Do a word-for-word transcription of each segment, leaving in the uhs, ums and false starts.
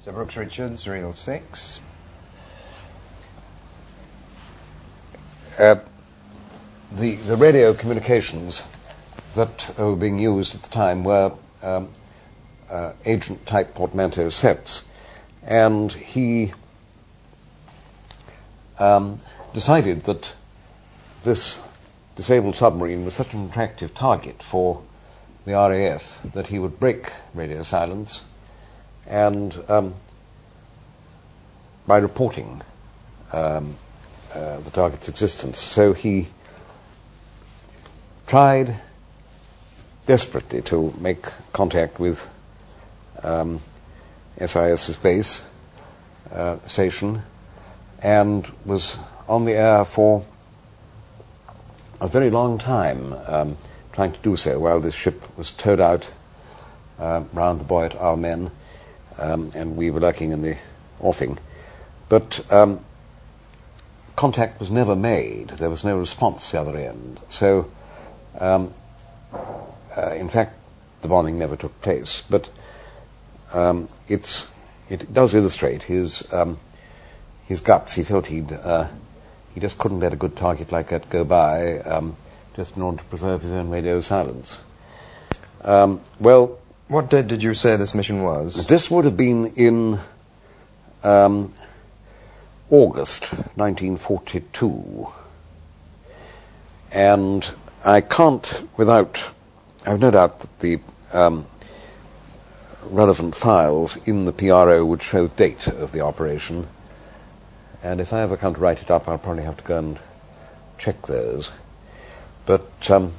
So Brooks Richards, Reel six. Uh, the, the radio communications that were being used at the time were um, uh, agent-type portmanteau sets. And he um, decided that this disabled submarine was such an attractive target for the R A F that he would break radio silence and um, by reporting um, uh, the target's existence. So he tried desperately to make contact with um, SIS's base uh, station and was on the air for a very long time, um, trying to do so while this ship was towed out uh, round the buoy at our men, um, and we were lurking in the offing. But um, contact was never made. There was no response the other end. So, um, uh, in fact, the bombing never took place. But um, it's it does illustrate his um, his guts. He felt he'd uh, he just couldn't let a good target like that go by, um, just in order to preserve his own radio silence. Um, well, what date did you say this mission was? This would have been in um, August nineteen forty-two, and I can't, without, I have no doubt that the um, relevant files in the P R O would show the date of the operation, and if I ever come to write it up, I'll probably have to go and check those. But um,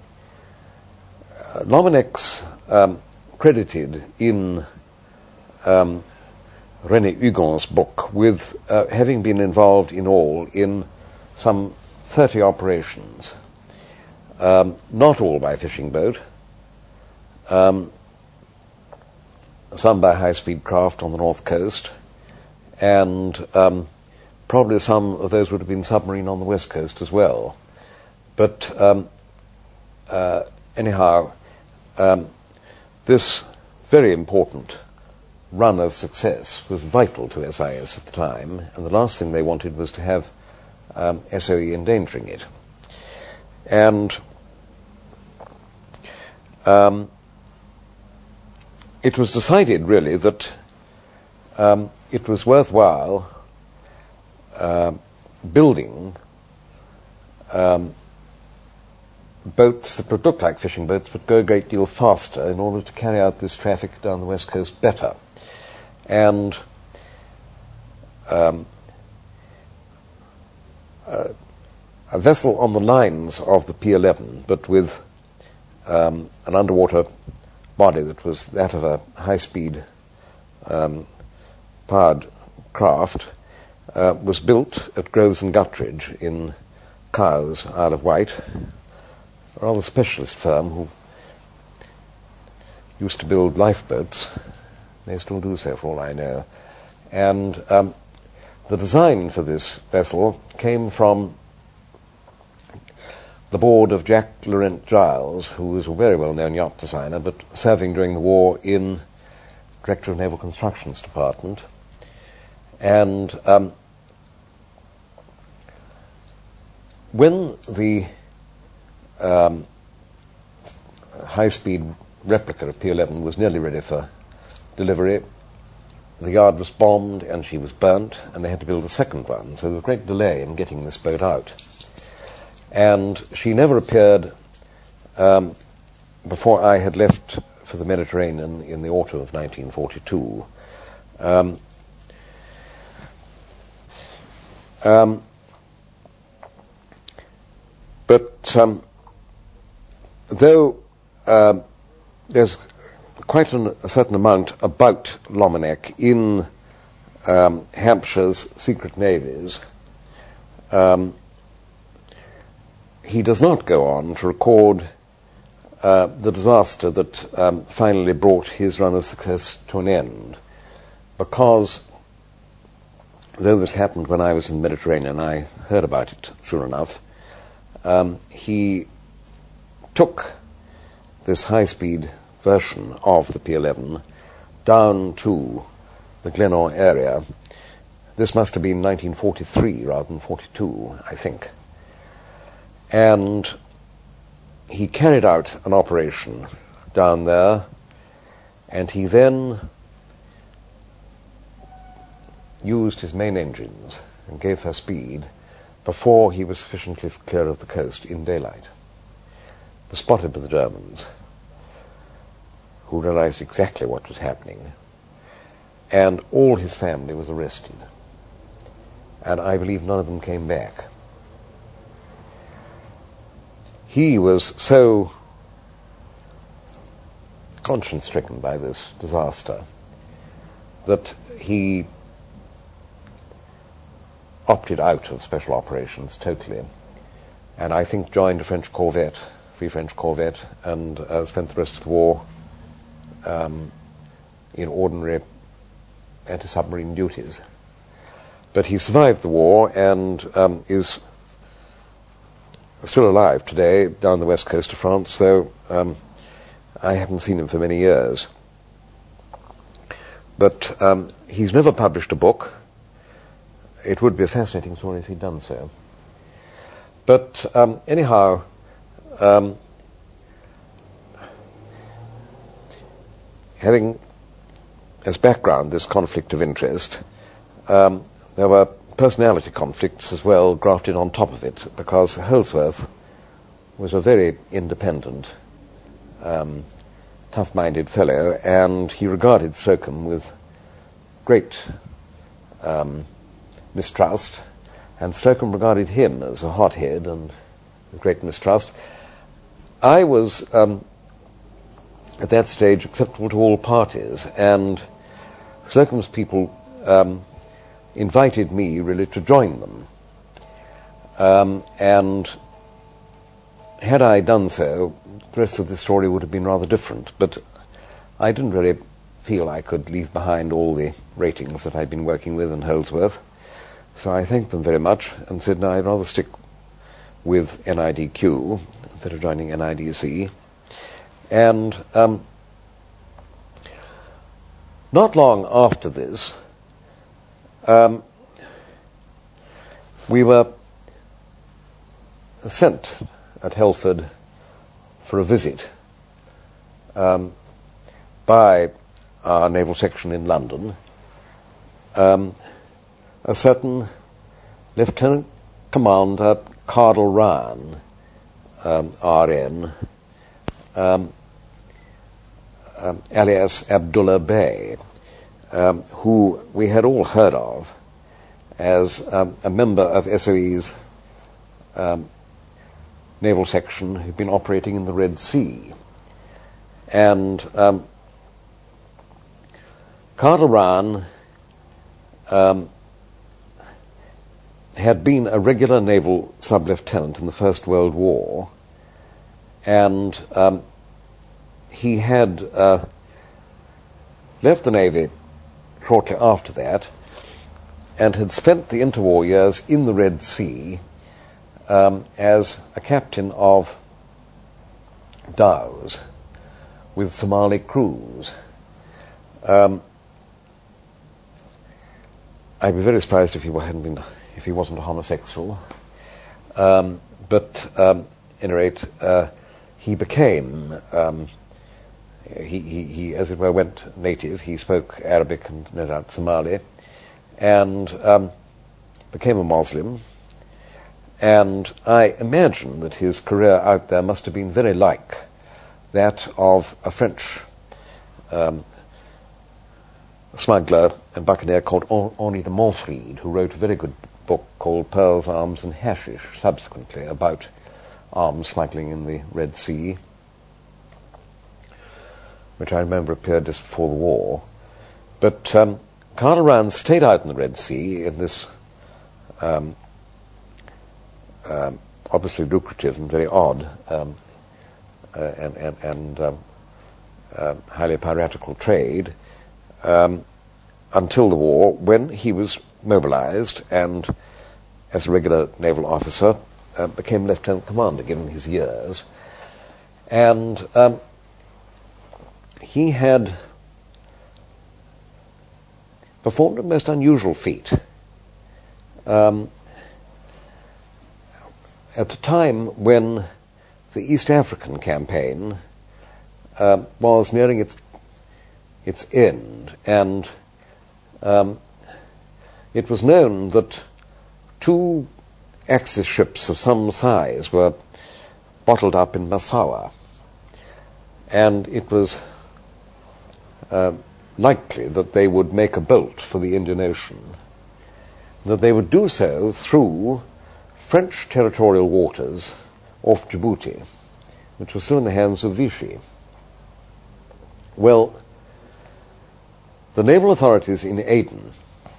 uh, Lomanex um, credited in um, René Hugon's book with uh, having been involved in all in some thirty operations, um, not all by fishing boat, um, some by high-speed craft on the north coast, and um, probably some of those would have been submarine on the west coast as well. But um, uh, anyhow, um, this very important run of success was vital to S I S at the time, and the last thing they wanted was to have um, S O E endangering it. And um, it was decided, really, that um, it was worthwhile uh, building um, boats that would look like fishing boats but go a great deal faster in order to carry out this traffic down the west coast better. And um, uh, a vessel on the lines of the P eleven, but with um, an underwater body that was that of a high-speed um, powered craft, uh, was built at Groves and Guttridge in Cowes, Isle of Wight, a rather specialist firm who used to build lifeboats. They still do so, for all I know. And um, the design for this vessel came from the board of Jack Laurent Giles, who was a very well-known yacht designer, but serving during the war in Director of Naval Constructions Department. And um, when the um, high-speed replica of P eleven was nearly ready for delivery, the yard was bombed and she was burnt, and they had to build a second one. So there was a great delay in getting this boat out. And she never appeared um, before I had left for the Mediterranean in the autumn of nineteen forty-two. Um, um, but um, though uh, there's quite an, a certain amount about Lomanek in um, Hampshire's secret navies, um, he does not go on to record uh, the disaster that um, finally brought his run of success to an end, because though this happened when I was in the Mediterranean, I heard about it soon enough, um, he took this high-speed version of the P eleven down to the Glenore area. This must have been nineteen forty-three rather than forty-two, I think. And he carried out an operation down there, and he then used his main engines and gave her speed before he was sufficiently clear of the coast in daylight. Was spotted by the Germans, who realized exactly what was happening, and all his family was arrested. And I believe none of them came back. He was so conscience-stricken by this disaster that he opted out of special operations totally, and I think joined a French corvette, Free French corvette, and uh, spent the rest of the war um, in ordinary anti-submarine duties. But he survived the war and um, is still alive today down the west coast of France, though um, I haven't seen him for many years. But um, he's never published a book. It would be a fascinating story if he'd done so. But um, anyhow, um, having as background this conflict of interest, um, there were personality conflicts as well grafted on top of it, because Holdsworth was a very independent, um, tough-minded fellow, and he regarded Slocum with great um, mistrust, and Slocum regarded him as a hothead and with great mistrust. I was, um, at that stage, acceptable to all parties, and Slocum's people um, invited me really to join them. Um, and had I done so, the rest of the story would have been rather different, but I didn't really feel I could leave behind all the ratings that I'd been working with in Holdsworth. So I thanked them very much and said, no, I'd rather stick with N I D Q instead of joining N I D C. And um, not long after this, um, we were sent at Helford for a visit um, by our naval section in London, um, a certain Lieutenant Commander Cardle Ryan, um, R N, um, um, alias Abdullah Bey, um, who we had all heard of as um, a member of S O E's um, naval section who'd been operating in the Red Sea. And um, Cardle Ryan um, had been a regular naval sub-lieutenant in the First World War, and um, he had uh, left the Navy shortly after that and had spent the interwar years in the Red Sea um, as a captain of dhows with Somali crews. Um, I'd be very surprised if he hadn't been, if he wasn't a homosexual. Um, but um, at any rate, uh, he became, um, he, he, he, as it were, went native. He spoke Arabic and no doubt Somali, and um, became a Muslim. And I imagine that his career out there must have been very like that of a French um, smuggler and buccaneer called Henri de Montfrid, who wrote a very good book called Pearls, Arms and Hashish subsequently about arms smuggling in the Red Sea, which I remember appeared just before the war. But um, Cardle Ryan stayed out in the Red Sea in this um, um, obviously lucrative and very odd um, uh, and, and, and um, uh, highly piratical trade um, until the war, when he was mobilized and, as a regular naval officer, uh, became lieutenant commander, given his years. And um, he had, performed a most unusual feat. Um, at a time when the East African campaign uh, was nearing its its end, and um, it was known that two Axis ships of some size were bottled up in Massawa, and it was uh, likely that they would make a bolt for the Indian Ocean, that they would do so through French territorial waters off Djibouti, which was still in the hands of Vichy. Well, the naval authorities in Aden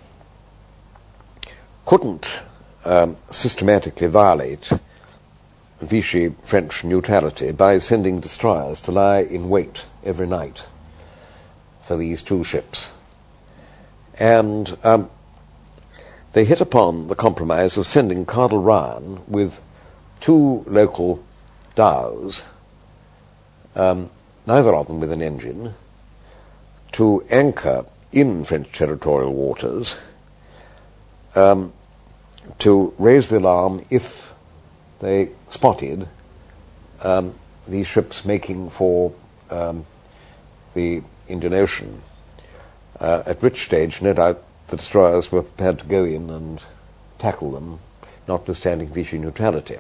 couldn't um, systematically violate Vichy French neutrality by sending destroyers to lie in wait every night for these two ships. And um, they hit upon the compromise of sending Cardinal Ryan with two local dhows, um, neither of them with an engine, to anchor in French territorial waters, um, to raise the alarm if they spotted um, these ships making for um, the Indian Ocean, uh, at which stage, no doubt, the destroyers were prepared to go in and tackle them, notwithstanding Vichy neutrality.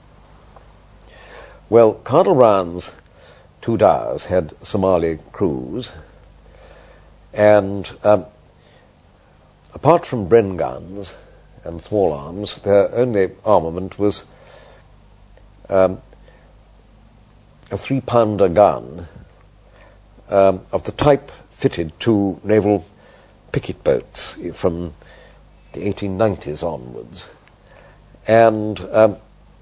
Well, Cardinal Ryan's two dhows had Somali crews, and um, apart from Bren guns and small arms, their only armament was um, a three-pounder gun um, of the type fitted to naval picket boats from the eighteen nineties onwards. And um,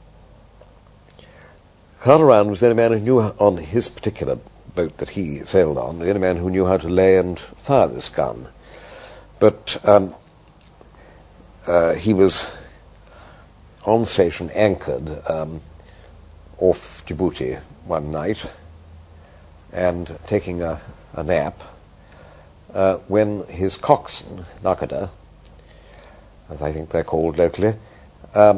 Cardinal Ryan was the only man who knew, on his particular boat that he sailed on, the only man who knew how to lay and fire this gun. But um, uh, he was on station anchored um, off Djibouti one night and taking a, a nap uh, when his coxswain, Nakada, as I think they're called locally, um,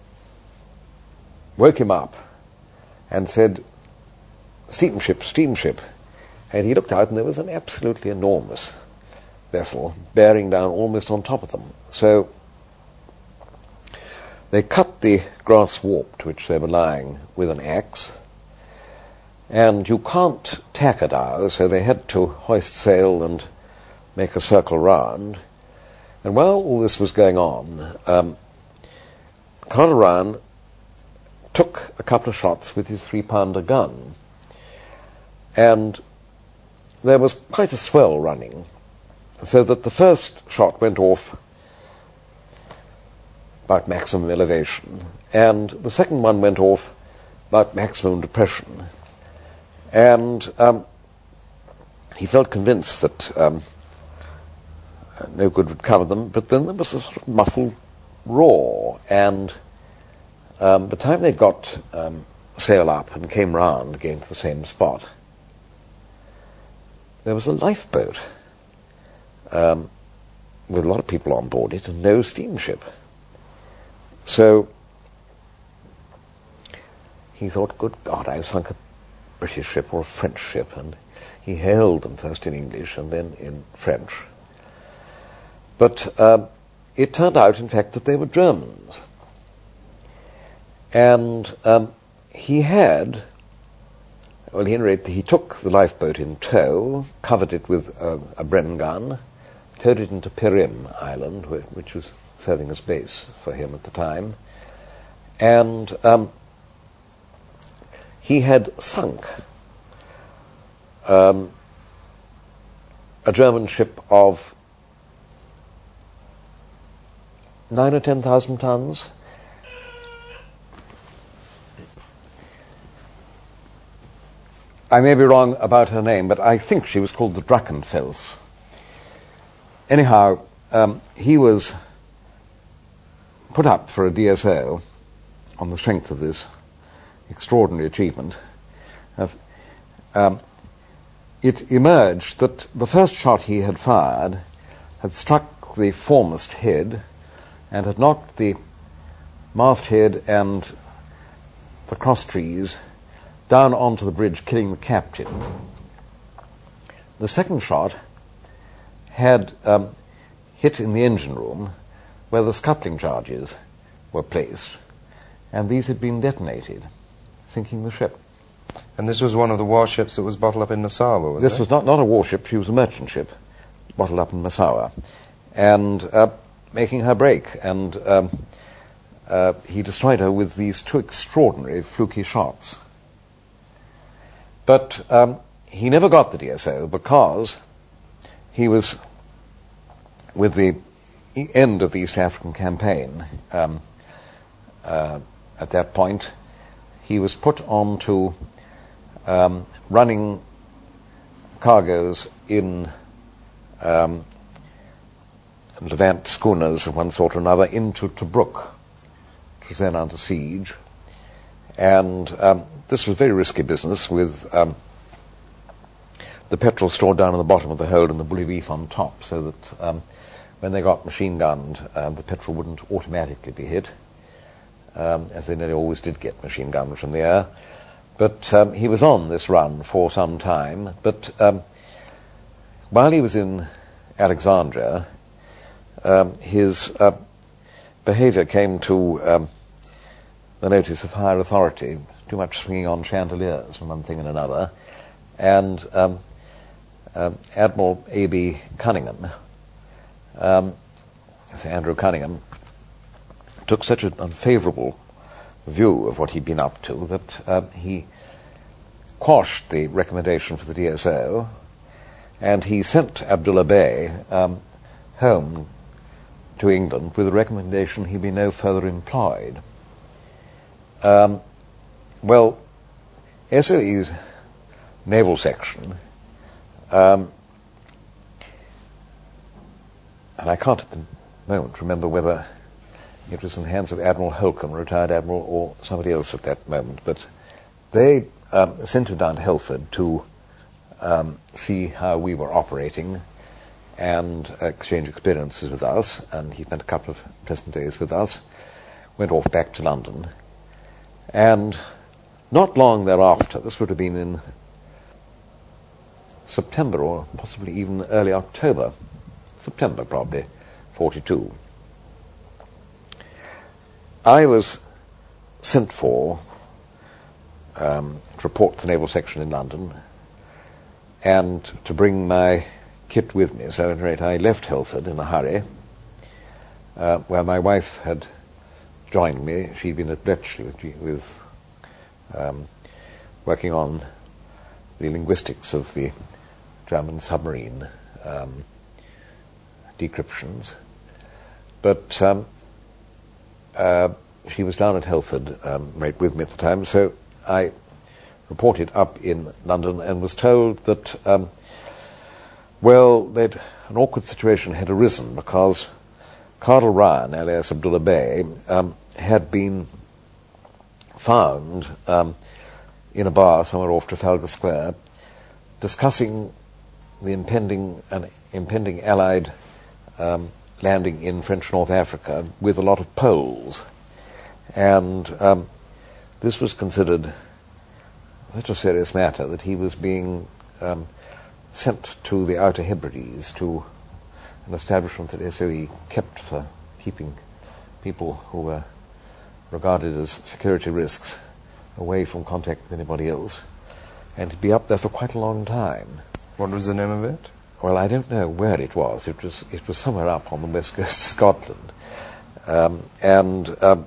woke him up and said, "Steamship, steamship." And he looked out, and there was an absolutely enormous vessel bearing down almost on top of them. So they cut the grass warp to which they were lying with an axe, and you can't tack a dhow, so they had to hoist sail and make a circle round. And while all this was going on, um, Cardinal Ryan took a couple of shots with his three-pounder gun, and there was quite a swell running, so that the first shot went off about maximum elevation, and the second one went off about maximum depression. And um, he felt convinced that um, no good would cover them, but then there was a sort of muffled roar, and um, by the time they got um, sail up and came round again to the same spot, there was a lifeboat um, with a lot of people on board it and no steamship. So he thought, good God, I've sunk a British ship or a French ship, and he hailed them first in English and then in French. But um, it turned out, in fact, that they were Germans. And um, he had, well, at any rate, he took the lifeboat in tow, covered it with a, a Bren gun, towed it into Perim Island, which was serving as base for him at the time, and um, he had sunk um, a German ship of nine or ten thousand tons. I may be wrong about her name, but I think she was called the Drachenfels. Anyhow, um, he was put up for a D S O on the strength of this extraordinary achievement. Of, um, it emerged that the first shot he had fired had struck the foremast head and had knocked the masthead and the cross trees down onto the bridge, killing the captain. The second shot had um, hit in the engine room where the scuttling charges were placed, and these had been detonated, sinking the ship. And this was one of the warships that was bottled up in Massawa, was This it? was not, not a warship, she was a merchant ship, bottled up in Massawa, and uh, making her break, and um, uh, he destroyed her with these two extraordinary fluky shots. But um, he never got the D S O because he was, with the end of the East African campaign, um, uh, at that point, he was put on to um, running cargoes in um, Levant schooners of one sort or another into Tobruk, which was then under siege. And um, this was very risky business, with um, the petrol stored down in the bottom of the hold and the bully reef on top, so that um, when they got machine gunned, uh, the petrol wouldn't automatically be hit, um, as they nearly always did get machine gunned from the air. But um, he was on this run for some time. But um, while he was in Alexandria, um, his uh, behavior came to um, the notice of higher authority, too much swinging on chandeliers from one thing and another. And um, uh, Admiral A B Cunningham, um, Sir Andrew Cunningham, took such an unfavorable view of what he'd been up to that uh, he quashed the recommendation for the D S O, and he sent Abdullah Bey um, home to England with the recommendation he be no further employed. Um, well, S O E's naval section, um, and I can't at the moment remember whether it was in the hands of Admiral Holcomb, retired admiral, or somebody else at that moment, but they um, sent him down to Helford to um, see how we were operating and exchange experiences with us, and he spent a couple of pleasant days with us, went off back to London, and not long thereafter, this would have been in September or possibly even early October, September probably, forty-two, I was sent for um, to report to the Naval Section in London and to bring my kit with me. So at any rate, I left Helford in a hurry, uh, where my wife had joined me. She'd been at Bletchley with, with um, working on the linguistics of the German submarine um, decryptions. But um, Uh, she was down at Helford, um, right with me at the time, so I reported up in London and was told that, um, well, that an awkward situation had arisen because Cardinal Ryan, alias Abdullah Bey, um, had been found um, in a bar somewhere off Trafalgar Square discussing the impending, an impending Allied um, landing in French North Africa with a lot of Poles. And um, this was considered such a serious matter that he was being um, sent to the Outer Hebrides, to an establishment that S O E kept for keeping people who were regarded as security risks away from contact with anybody else, and to be up there for quite a long time. What was the name of it? Well, I don't know where it was. It was it was somewhere up on the west coast of Scotland. Um, and um,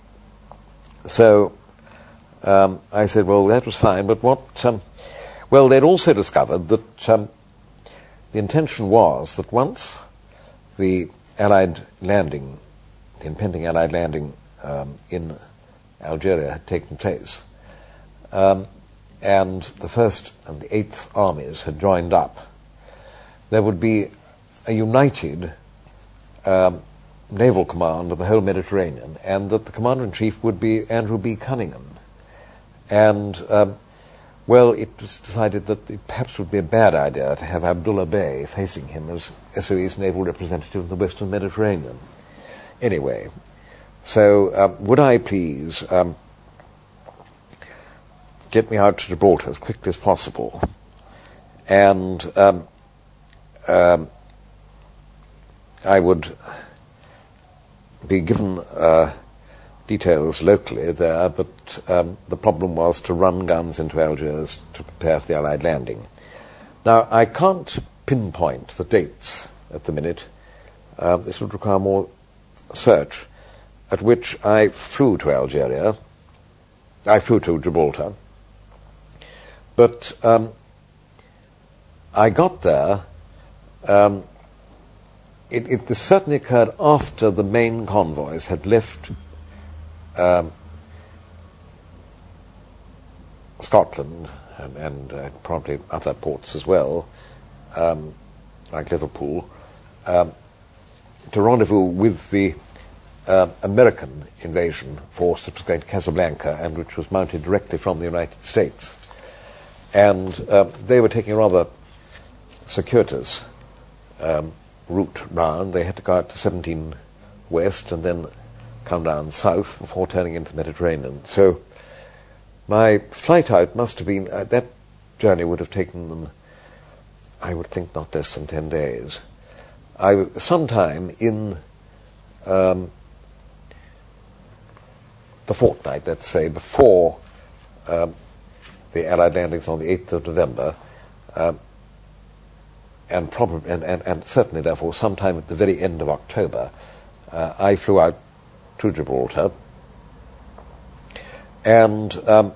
so um, I said, well, that was fine, but what... Um, well, they'd also discovered that um, the intention was that once the Allied landing, the impending Allied landing um, in Algeria had taken place, um, and the First and the Eighth Armies had joined up, there would be a united um, naval command of the whole Mediterranean, and that the commander-in-chief would be Andrew B. Cunningham. And um, well, it was decided that it perhaps would be a bad idea to have Abdullah Bey facing him as S O E's naval representative in the Western Mediterranean. Anyway, so um, would I please um, get me out to Gibraltar as quickly as possible, and um, um, I would be given uh, details locally there, but um, the problem was to run guns into Algiers to prepare for the Allied landing. Now, I can't pinpoint the dates at the minute. Uh, this would require more search, at which I flew to Algeria. I flew to Gibraltar. But um, I got there. Um, it, it this certainly occurred after the main convoys had left um, Scotland and, and uh, probably other ports as well, um, like Liverpool, um, to rendezvous with the uh, American invasion force that was going to Casablanca and which was mounted directly from the United States. And uh, they were taking a rather circuitous um, route round. They had to go out to seventeen West and then come down south before turning into the Mediterranean. So my flight out must have been, uh, that journey would have taken them, I would think, not less than ten days. I, sometime in um, the fortnight, let's say, before um, the Allied landings on the eighth of November, uh, and, probably, and, and, and certainly, therefore, sometime at the very end of October, uh, I flew out to Gibraltar, and um,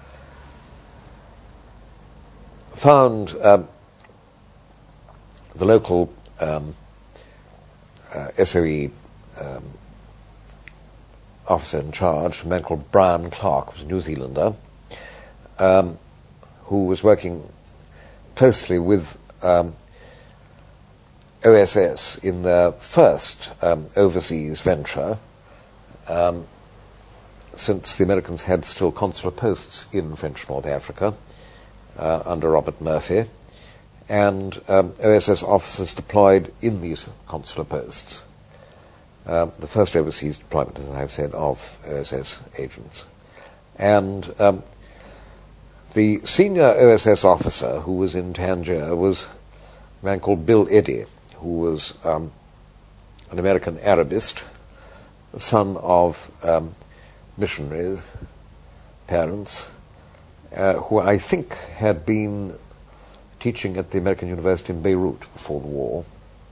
found um, the local um, uh, S O E um, officer in charge, a man called Brian Clark, who was a New Zealander, um, who was working closely with um, O S S in their first um, overseas venture, um, since the Americans had still consular posts in French North Africa uh, under Robert Murphy, and um, O S S officers deployed in these consular posts. Uh, the first overseas deployment, as I've said, of O S S agents. And um, the senior O S S officer who was in Tangier was a man called Bill Eddy, who was um, an American Arabist, the son of um, missionary parents, uh, who I think had been teaching at the American University in Beirut before the war.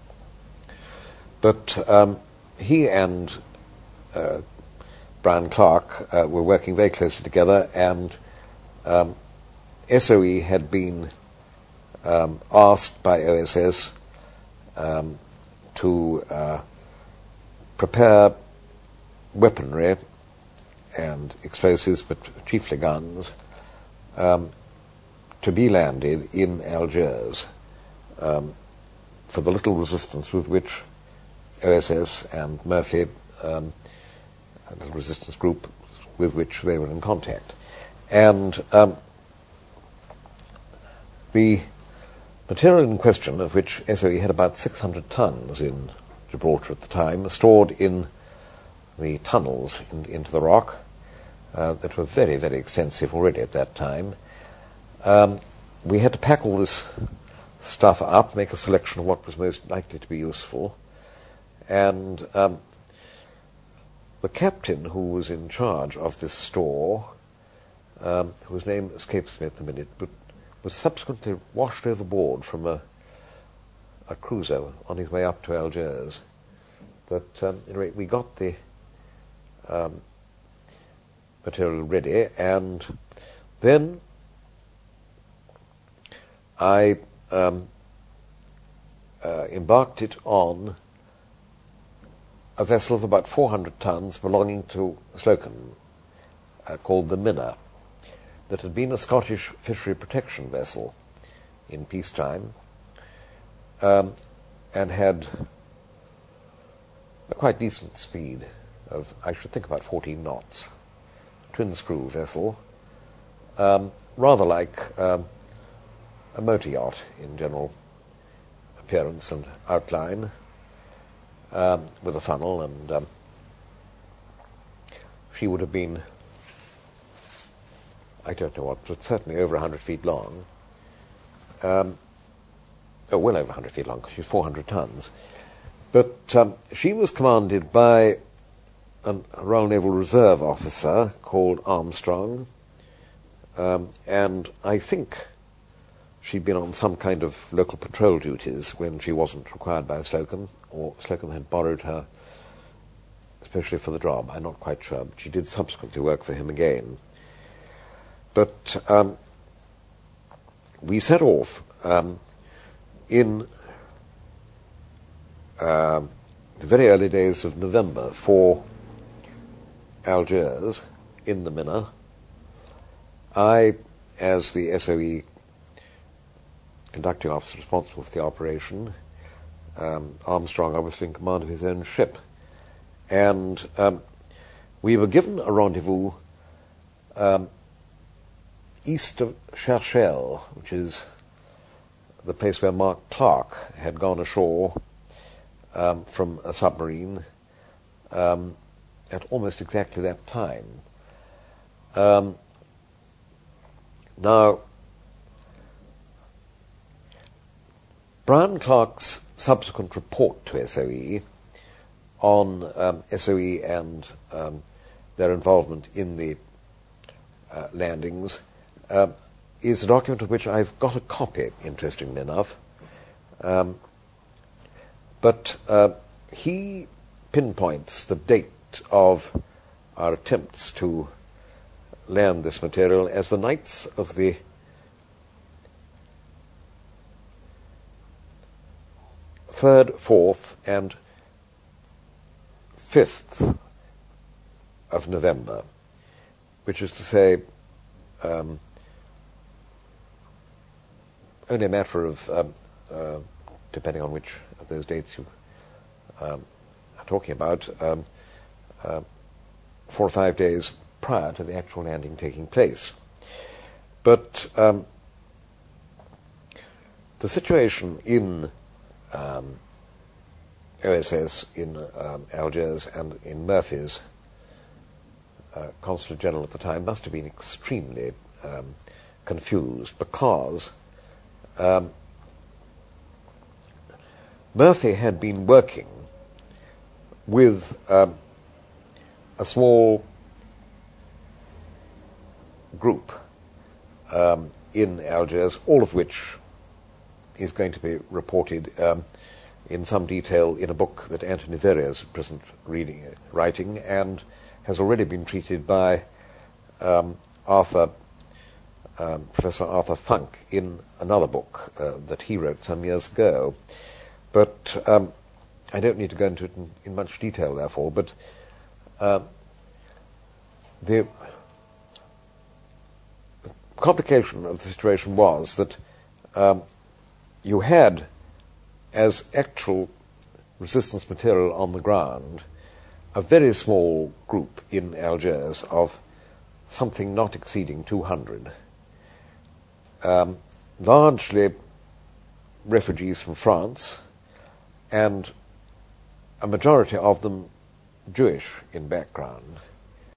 But um, he and uh, Brian Clark uh, were working very closely together, and um, S O E had been um, asked by O S S um, to uh, prepare weaponry and explosives, but chiefly guns, um, to be landed in Algiers um, for the little resistance with which O S S and Murphy, um, a little resistance group with which they were in contact. And um, the material in question, of which S O E had about six hundred tons in Gibraltar at the time, stored in the tunnels in, into the rock uh, that were very, very extensive already at that time. Um, we had to pack all this stuff up, make a selection of what was most likely to be useful, and um, the captain who was in charge of this store, um, whose name escapes me at the minute, but was subsequently washed overboard from a, a cruiser on his way up to Algiers. But um, anyway, we got the um, material ready, and then I um, uh, embarked it on a vessel of about four hundred tons belonging to Slocum, uh, called the Minna, that had been a Scottish fishery protection vessel in peacetime, um, and had a quite decent speed of, I should think, about fourteen knots. Twin-screw vessel, um, rather like um, a motor yacht in general appearance and outline, um, with a funnel, and um, she would have been, I don't know what, but certainly over one hundred feet long. Um, oh, well over one hundred feet long, because she's four hundred tons. But um, she was commanded by an, a Royal Naval Reserve officer called Armstrong, um, and I think she'd been on some kind of local patrol duties when she wasn't required by Slocum, or Slocum had borrowed her especially for the job. I'm not quite sure, but she did subsequently work for him again. But um, we set off um, in uh, the very early days of November for Algiers in the Minna. I, as the S O E conducting officer responsible for the operation, um, Armstrong obviously in command of his own ship. And um, we were given a rendezvous um, east of Cherchell, which is the place where Mark Clark had gone ashore um, from a submarine um, at almost exactly that time. Um, now, Brian Clark's subsequent report to S O E on um, S O E and um, their involvement in the uh, landings uh, is a document of which I've got a copy, interestingly enough. Um, but uh, he pinpoints the date of our attempts to land this material as the nights of the third, fourth, and fifth of November, which is to say, um, only a matter of, um, uh, depending on which of those dates you um, are talking about, um, uh, four or five days prior to the actual landing taking place. But um, the situation in um, O S S in um, Algiers and in Murphy's, uh, Consulate General at the time, must have been extremely um, confused, because um, Murphy had been working with um, a small group um, in Algiers, all of which is going to be reported um, in some detail in a book that Anthony Verrier is at present reading, writing, and has already been treated by um, Arthur, um, Professor Arthur Funk in another book uh, that he wrote some years ago. But um, I don't need to go into it in, in much detail, therefore, but uh, the complication of the situation was that um, you had, as actual resistance material on the ground, a very small group in Algiers of something not exceeding two hundred, um, largely refugees from France, and a majority of them Jewish in background.